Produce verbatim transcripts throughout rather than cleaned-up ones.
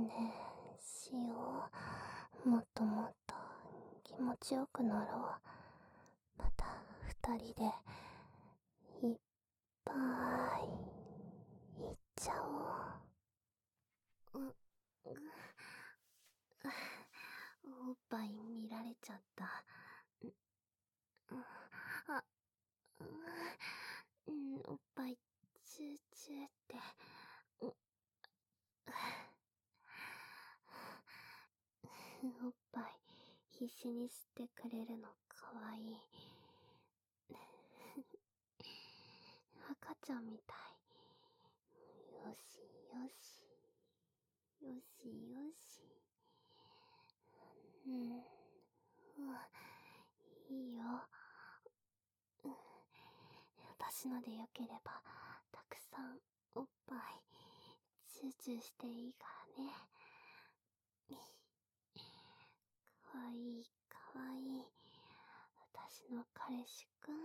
ねえ、しよう。もっともっと気持ちよくなろう。また二人でいっぱいいっちゃおう。う、う、おっぱい見られちゃった。あ、うん、おっぱいチューチューって。おっぱい必死に吸ってくれるのかわいい。赤ちゃんみたい。よしよしよしよし。うん、うわ、いいよ。私のでよければたくさんおっぱいチューチューしていいからね。かわいいかわいい私の彼氏くん。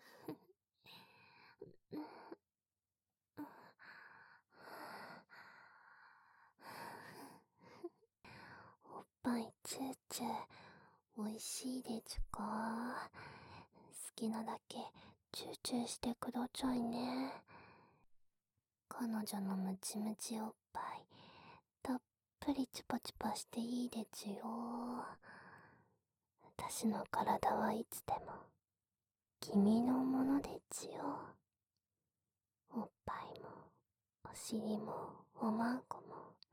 おっぱいチューチューおいしいでちゅか。好きなだけチューチューしてくだちゃいね。彼女のムチムチおっぱいたっぷりチュパチュパしていいでちゅよ。私の体はいつでも君のものでちゅよ。おっぱいもお尻もおまんこも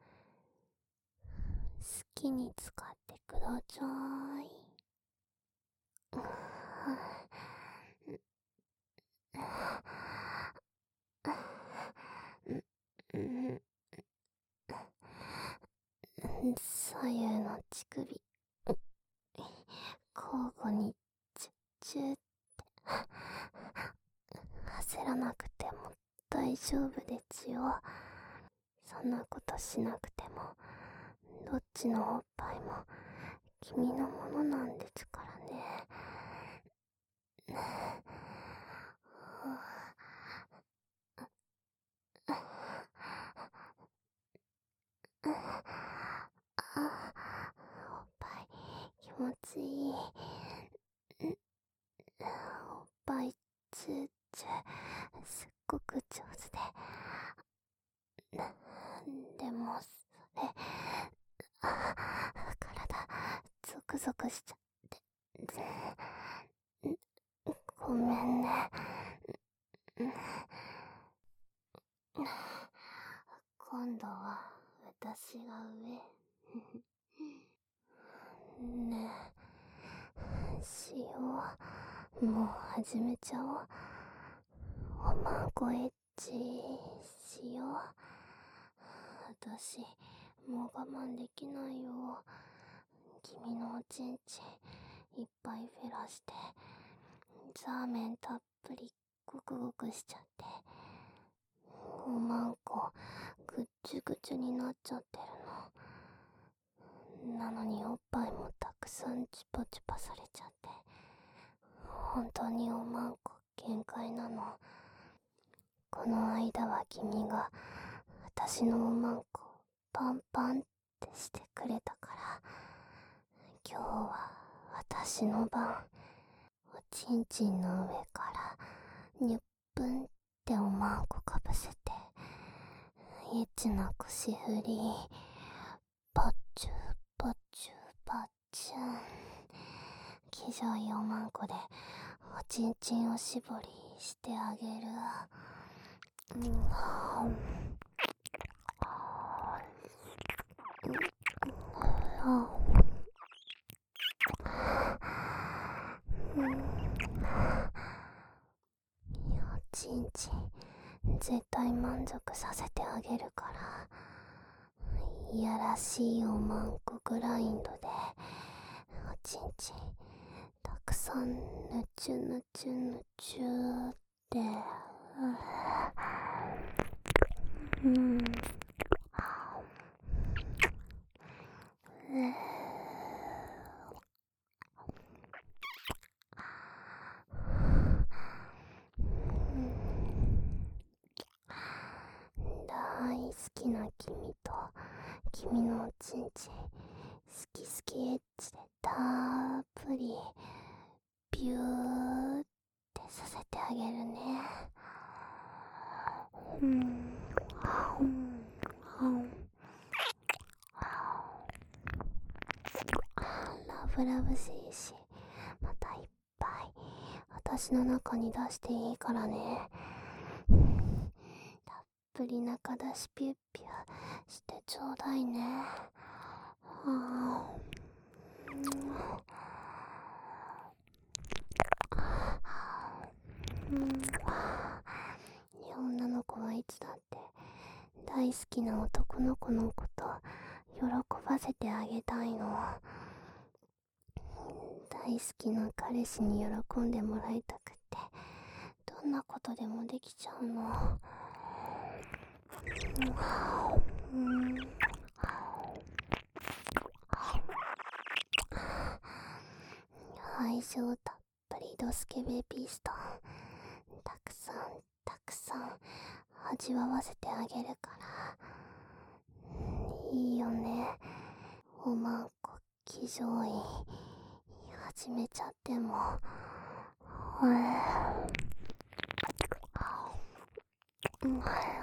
好きに使ってくだちゃい。左右の乳首交互にチュッチュって焦らなくても大丈夫ですよ。そんなことしなくてもどっちのおっぱいも君のものなんですからね。あ、おっぱい気持ちいい。おっぱいチューチューすっごく上手で。でもそれ体ゾクゾクしちゃってごめんね。今度は私が上。ねえ、しよう。もう始めちゃおう。おまんこエッチしよう。私もう我慢できないよ。君のおちんちんいっぱいフェラしてザーメンたっぷりゴクゴクしちゃって、おまんこぐっちゅぐちゅになっちゃってるの。なのにおっぱいもたくさんチュパチュパされちゃって、本当におまんこ限界なの。この間は君が私のおまんこパンパンってしてくれたから、今日は私の番。おちんちんの上からにゅっぷんっておまんこかぶせてエッチな腰振りパッチューパッチューパッチュー。気丈いおまんこでおちんちんを絞りしてあげる。うん、おちんちん絶対満足させてあげるから、いやらしいおまんこグラインドでおちんちんたくさんぬちゅぬちゅぬちゅって、うん、大好きな君と君のおちんちん好き好きエッチでたっぷりビューってさせてあげるね。うんうんうんラブラブしいし、またいっぱい私の中に出していいからね。たっぷり中出しピュッピュしてちょうだいね。はうん、女の子はいつだって大好きな男の子のこと喜ばせてあげたいの。大好きな彼氏に喜んでもらいたくってどんなことでもできちゃうの。うん、愛情たっぷりドスケベピストンたくさんたくさん味わわせてあげるから。いいよね。おまんこ騎乗位始めちゃっても。うん、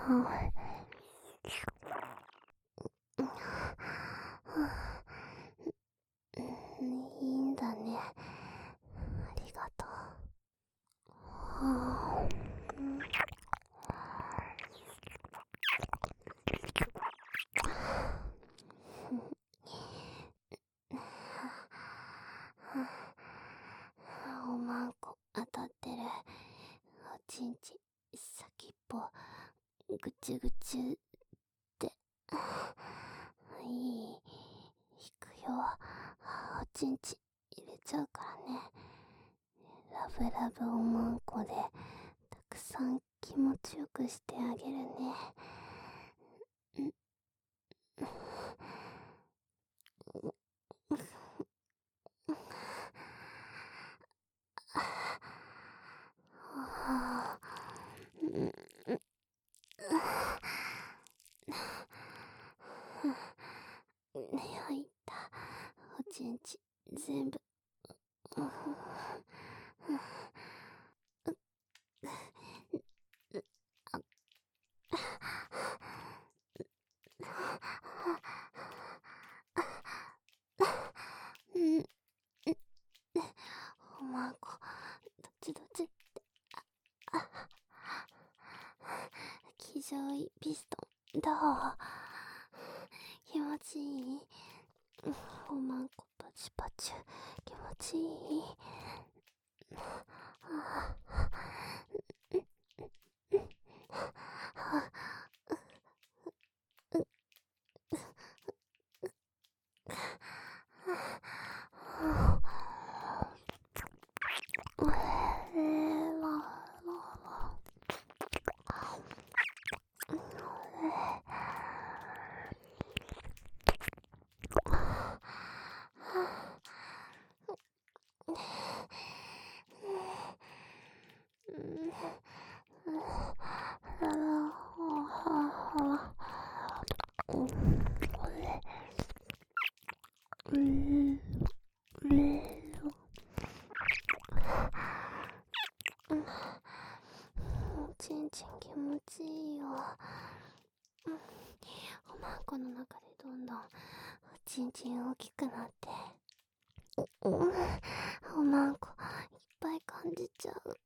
いいんだね。ありがとう。はあ、おまんこ当たってる。おちんち先っぽぐちゅぐちゅって。いい、引くよ。おちんち入れちゃうからね。ラブラブおまんこでたくさん気持ちよくしてあげるね。入ったおちんち全部おまんこどっちどっち騎乗位ピストンどう気持ちいい。おまんこパチパチ気持ちいい。おちんちん気持ちいいよ。おまんこの中でどんどんおちんちん大きくなって、おまんこいっぱい感じちゃう。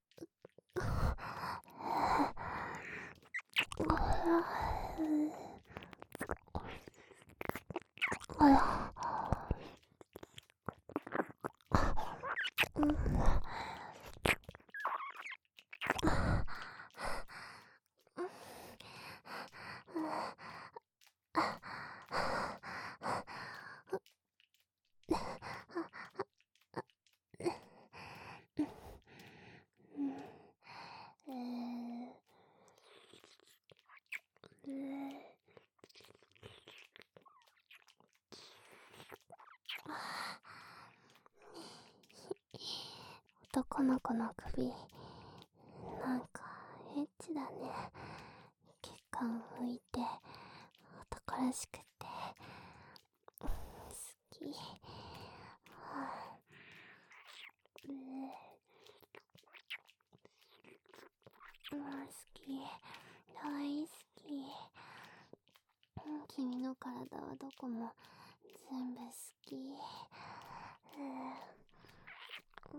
男の子の首なんかエッチだね。血管浮いて男らしくてき。う好き。大好き。君の体はどこも全部好き。うん。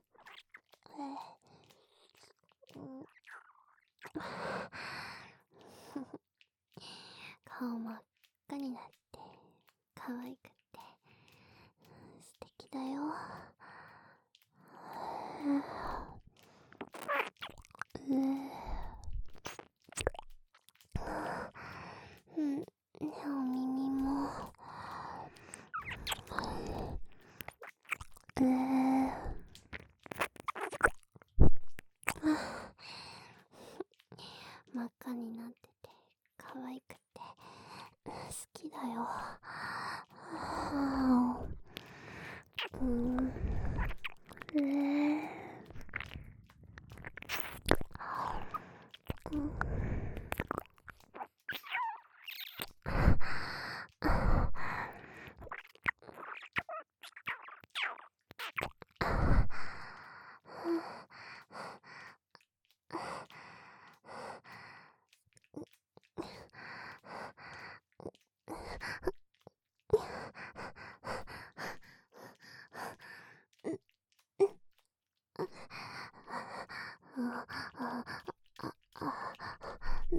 顔真っ赤になって可愛くって素敵だよ。うん。うん。お耳も。うん。真っ赤になってて可愛くって好きだよ。うん。えーうん。うん。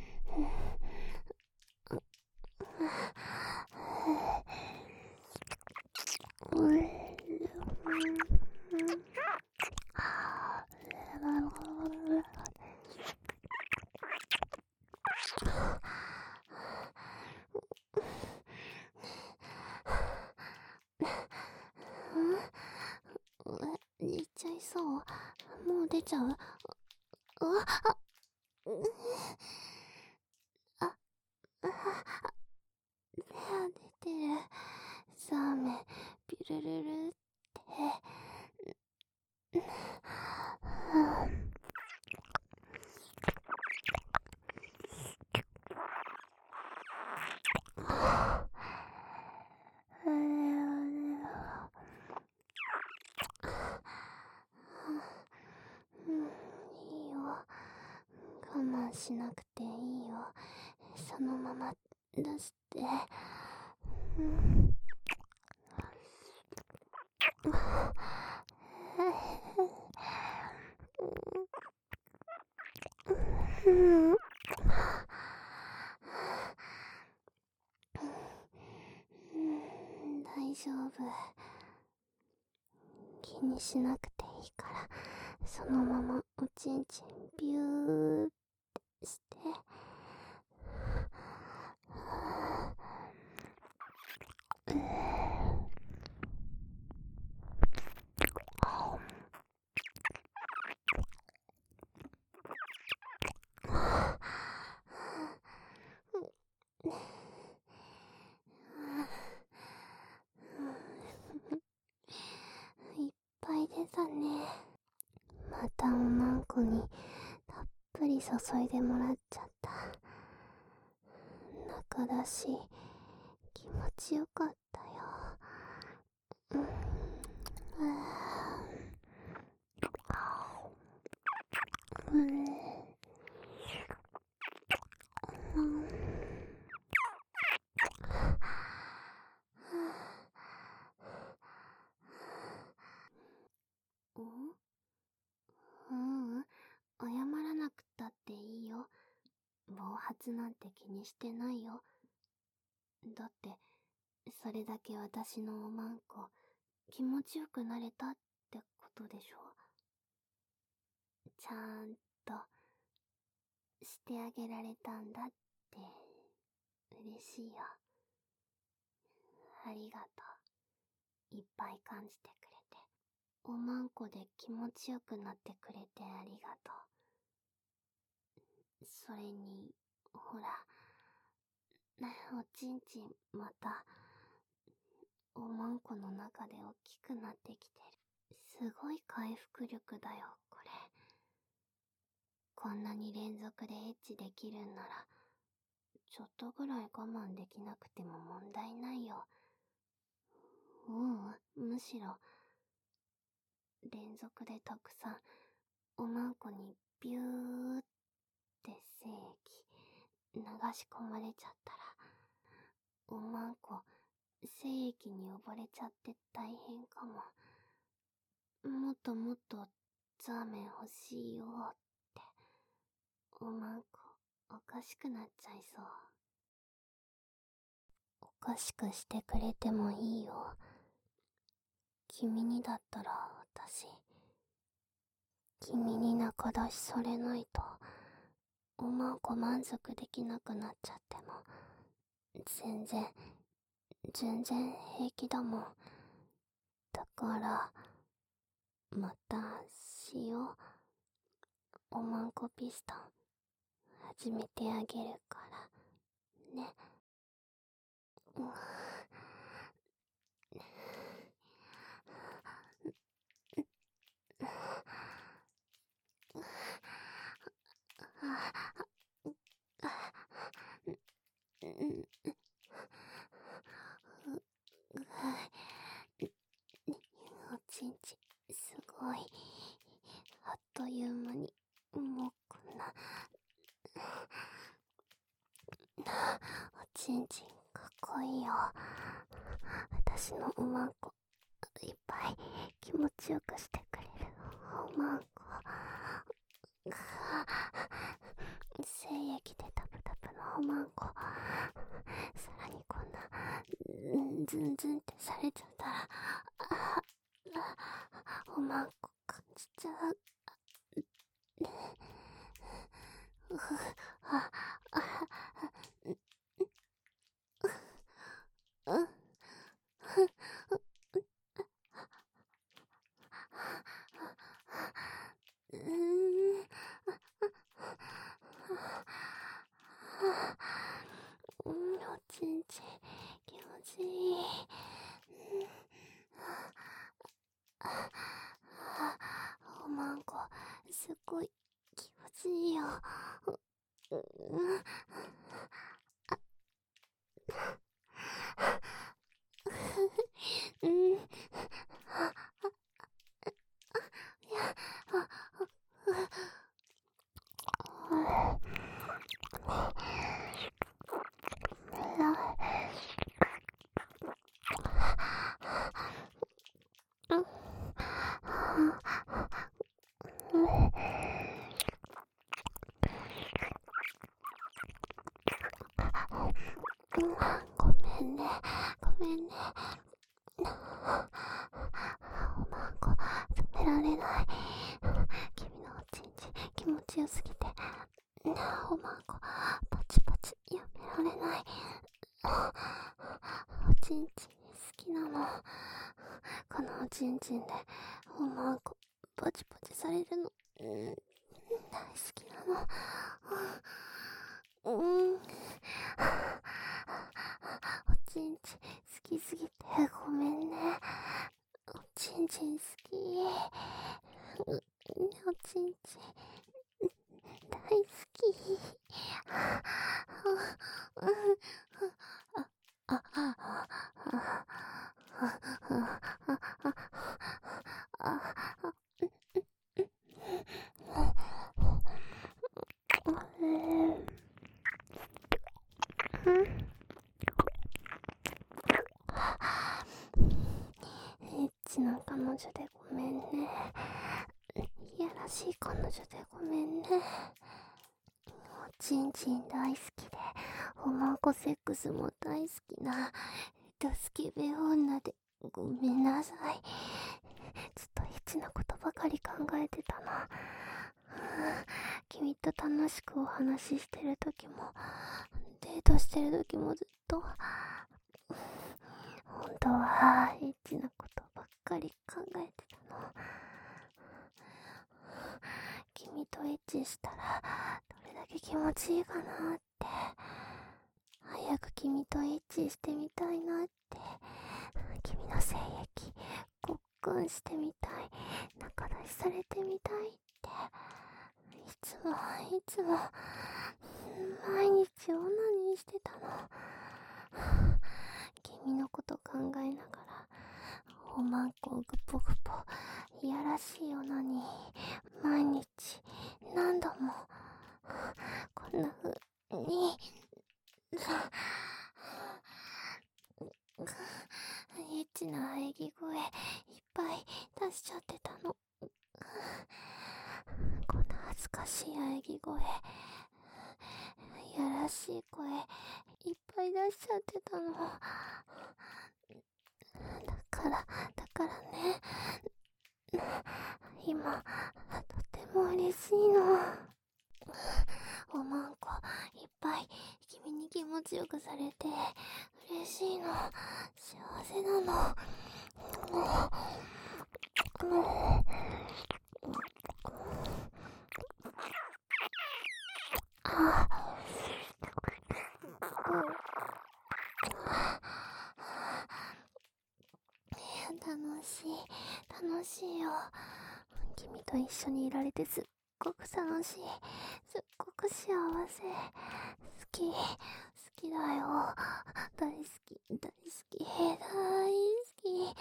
言っちゃいそう。もう出ちゃう。あ、あ、うん。あ、あ、目は出てる。サーメン、ピュルルルって。うん。いいよ。我慢しなくていいよ。そのまま出して。うん。うん。大丈夫。気にしなくていいから、そのままおちんちんビューってして。いっぱい出たね。またおまんこにたっぷり注いでもらっちゃった。中だし気持ちよかったよ。うん。うん。うん。うん、謝らなくたっていいよ。暴発なんて気にしてないよ。だって、それだけ私のおまんこ、気持ちよくなれたってことでしょ。ちゃんと、してあげられたんだって、嬉しいよ。ありがとう。いっぱい感じてくれて。おまんこで気持ちよくなってくれてありがとう。それに、ほら、おちんちんまた、おまんこの中で大きくなってきてる。すごい回復力だよ、これ。こんなに連続でエッチできるんなら、ちょっとぐらい我慢できなくても問題ないよ。 ううん、むしろ連続でたくさんおまんこにビューって精液流し込まれちゃったら、おまんこ精液に溺れちゃって大変かも。もっともっとザーメン欲しいよって、おまんこおかしくなっちゃいそう。おかしくしてくれてもいいよ。君にだったら私、君に仲出しされないと、おまんこ満足できなくなっちゃっても、全然、全然平気だもん。だから、またしよう。おまんこピストン、始めてあげるから、ね。うん、おちんちすごい、あっという間にもうこんなおちんちんかっこいいよ。私のおまんこいっぱい気持ちよくしてくれるおまんこ。精液でタプタプのおまんこ、さらにこんなズンズンってされちゃったら、ああおまんこ感じちゃう。ああうんうーんうん、おちんち気持ちいい。おまんこすっごい気持ちいいよ。うん、うん、いや、あ、ごめんね、ごめんね。おまんこ止められない。君のおちんち気持ちよすぎて、おまんこパチパチやめられない。おちんち好きなの。このおちんちんでおまんこパチパチされるの、うん、大好きなの。うん、おちんち好きすぎてごめんね。おちんちん好き。おちんち大好き。あ、あ、あ、エッチな彼女でごめんね。いやらしい彼女でごめんね。おちんちん大好きで、おまんこセックスも大好きな、ドスケベ女でごめんなさい。ずっとエッチなことばかり考えてたな。君と楽しくお話ししてるときも、デートしてるときもずっと、本当はエッチなことばっかり考えてたの。君とエッチしたらどれだけ気持ちいいかなって、早く君とエッチしてみたいなって、君の精液ごっくんしてみたい、仲出しされてみたいって、いつもいつも毎日オナニーしてたの。君のこと考えながらおまんこをぐぽぐぽいやらしいオナニー毎日何度もこんな風にエッチな喘ぎ声いっぱい出しちゃってたの。こんな恥ずかしい喘ぎ声、いやらしい声いっぱい出しちゃってたの。だからだからね、今とても嬉しいの。おまんこいっぱい君に気持ちよくされて嬉しいの、幸せなの。あ楽しい楽しいよ。君と一緒にいられてすっごく楽しい、すっごく幸せ。好き好きだよ、大好き大好き大好き。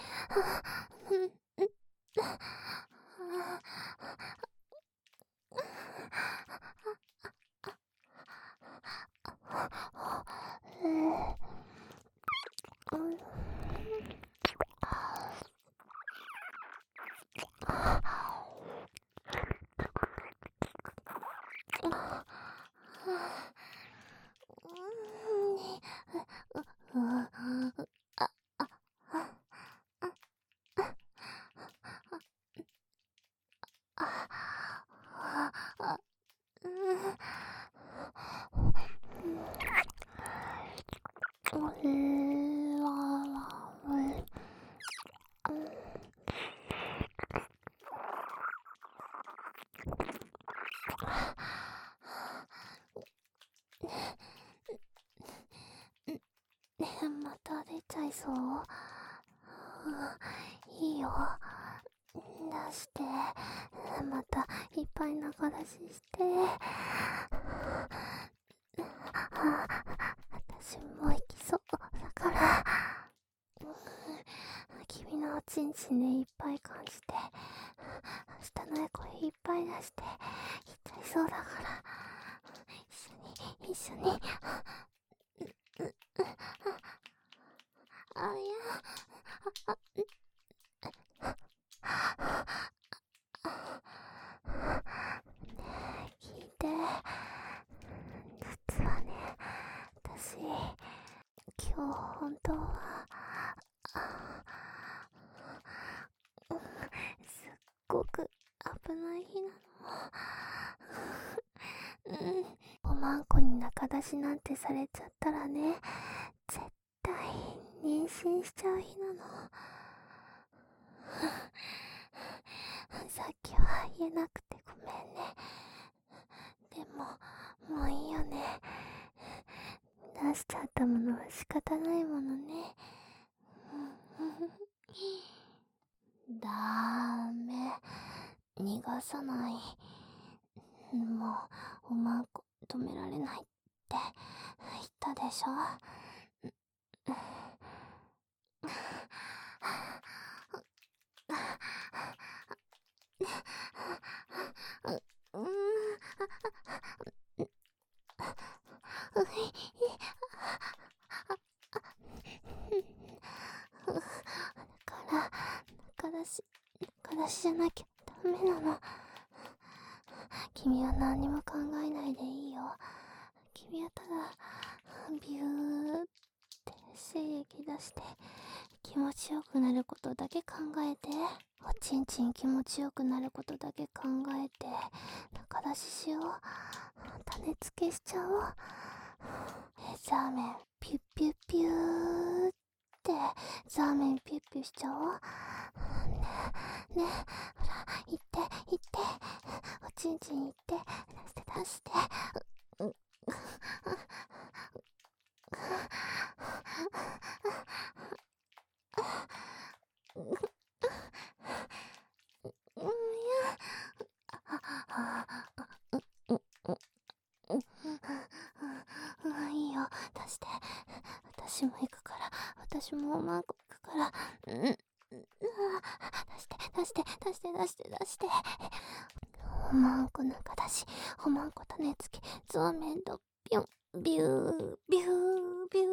また出ちゃいそう。いいよ、出して、またいっぱい中出しして。私も行きそうだから、君のおちんちんでいっぱい感じて、下の声いっぱい出して行っちゃいそうだから、一緒に一緒に。あ、いや、あ、聞いて、実はね、私今日本当はすっごく危ない日なの。うん、おまんこに中出しなんてされちゃったらね、絶対妊娠しちゃう日なの。さっきは言えなくてごめんね。でももういいよね、出しちゃったものは仕方ないものね。ダメ、逃がさない。もうおまんこ止められないって言ったでしょ。だから中出し中出しじゃなきゃダメなの。君は何にも考えないでいいよ。君はただビューって精液出して気持ちよくなることだけ考えて、おちんちん気持ちよくなることだけ考えて中出ししよう。種付けしちゃおう。ザーメンピュッピュッピューってザーメンピュッピュしちゃおうね。ね、ほら行って行って、おちんちん行って出して出して。いいよ、出して。私も行くから、私もおまんこ行くから。うん出して出して出して出して出して。おまんこ中だし、おまんこ種付き、ゾウメンドビュンビュービュービュービュ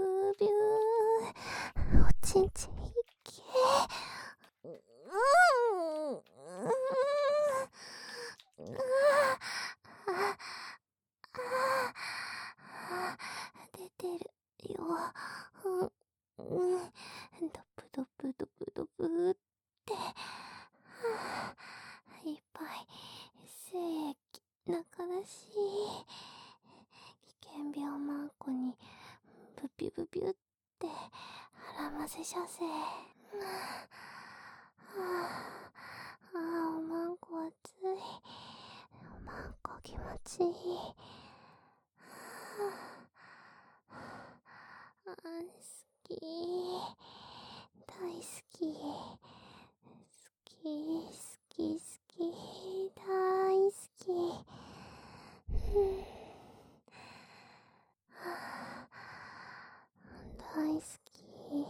ー、おちんちんいけ。うんうんうん出てるよ。うん、うん、ドプドプドプドプって、いっぱい精液中だし、危険病マンコにブピュブピュって絡ませさせ。ああ、おまんこ熱い。おまんこ気持ちいい。あ、好き。大好き。好き、好き、好き。大好き。うん大好き。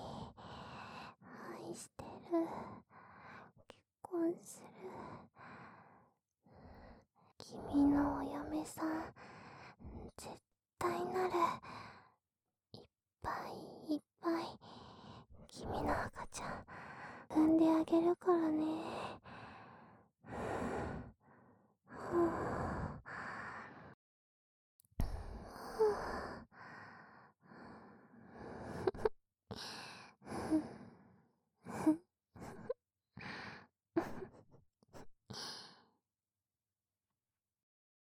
愛してる。結婚する。君のお嫁さん、絶対なる。いっぱいいっぱい君の赤ちゃん産んであげるからね。